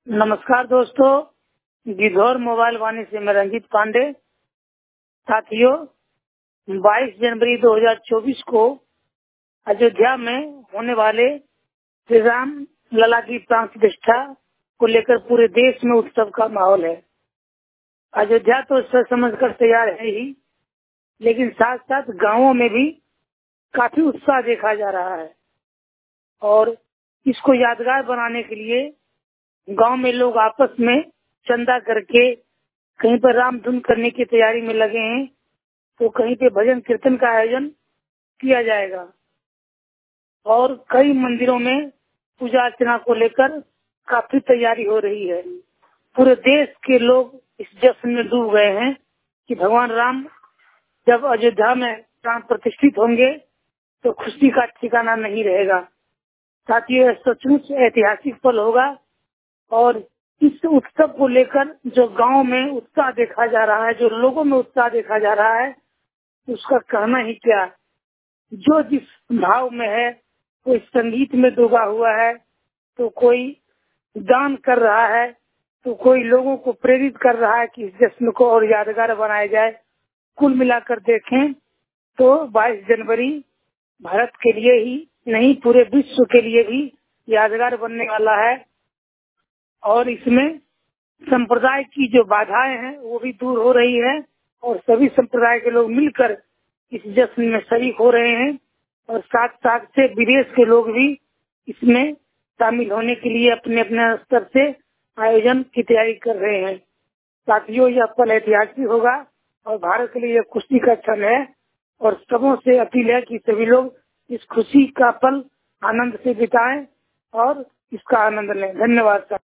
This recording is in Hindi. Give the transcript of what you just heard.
नमस्कार दोस्तों, गिद्धौर मोबाइल वाणी से मैं रंजीत पांडे। साथियों, 22 जनवरी 2024 को अयोध्या में होने वाले श्री राम लला की प्राण प्रतिष्ठा को लेकर पूरे देश में उत्सव का माहौल है। अयोध्या तो सोच समझकर तैयार है ही, लेकिन साथ साथ गांवों में भी काफी उत्साह देखा जा रहा है और इसको यादगार बनाने के लिए गांव में लोग आपस में चंदा करके कहीं पर राम धुन करने की तैयारी में लगे हैं, तो कहीं पे भजन कीर्तन का आयोजन किया जाएगा और कई मंदिरों में पूजा अर्चना को लेकर काफी तैयारी हो रही है। पूरे देश के लोग इस जश्न में डूब गए हैं कि भगवान राम जब अयोध्या में प्राण प्रतिष्ठित होंगे तो खुशी का ठिकाना नहीं रहेगा। साथियों, सचमुच ऐतिहासिक पल होगा और इस उत्सव को लेकर जो गांव में उत्साह देखा जा रहा है, जो लोगों में उत्साह देखा जा रहा है, उसका कहना ही क्या। जो जिस भाव में है, कोई संगीत में डूबा हुआ है, तो कोई दान कर रहा है, तो कोई लोगों को प्रेरित कर रहा है कि इस जश्न को और यादगार बनाया जाए। कुल मिलाकर देखें तो 22 जनवरी भारत के लिए ही नहीं, पूरे विश्व के लिए भी यादगार बनने वाला है और इसमें संप्रदाय की जो बाधाएं हैं वो भी दूर हो रही है और सभी संप्रदाय के लोग मिलकर इस जश्न में शरीक हो रहे हैं और साथ साथ से विदेश के लोग भी इसमें शामिल होने के लिए अपने अपने स्तर से आयोजन की तैयारी कर रहे हैं। साथियों, यह पल ऐतिहासिक होगा और भारत के लिए यह खुशी का क्षण है और सबों से अपील है कि सभी लोग इस खुशी का पल आनंद से बिताएं और इसका आनंद लें। धन्यवाद।